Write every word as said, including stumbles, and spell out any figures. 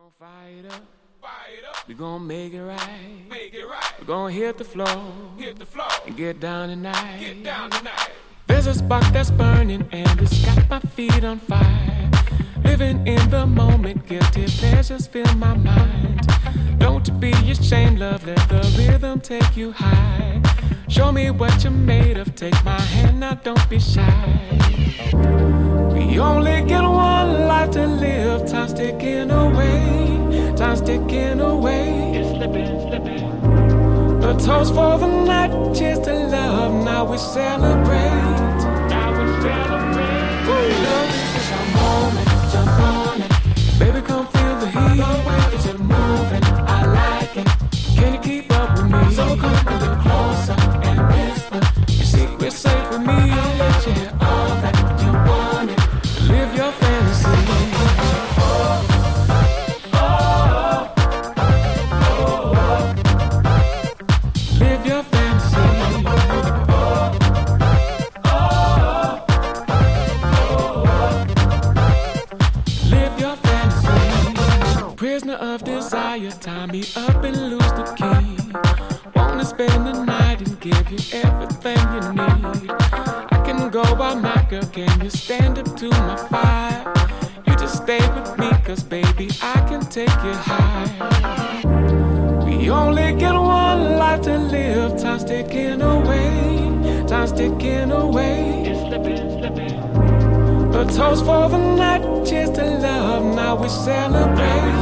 gon' fire it up, fire it up. We gon' make it right, make it right. We gon' hit the floor, hit the floor, and get down tonight, get down tonight. There's a spark that's burning and it's got my feet on fire. Living in the moment, guilty pleasures fill my mind. Don't be ashamed, love, let the rhythm take you high. Show me what you're made of, take my hand now, don't be shy. We only get one life to live, time's ticking away, time's ticking away. It's slipping, slipping. A toast for the night, cheers to love, now we celebrate, now we celebrate. Ooh. Love is our moment, jump on it, baby come feel the heat. The way that you're moving, I like it, can you keep up with me? So come a little closer and whisper, your secret's safe with me. I'll let you hear all that you wanted. Live your fantasy. Oh, oh, oh, oh. Live your fantasy. Oh, oh, oh. Live your fantasy. Prisoner of desire, tie me up and lose the key. Wanna spend the night and give you everything you need. I can go by my girl, can you stand up to my fire? You just stay with me, cause baby, I can take you high. We only get one life to live, time's ticking away, time's ticking away. It's slipping, slipping. A toast for the night, cheers to love, now we celebrate.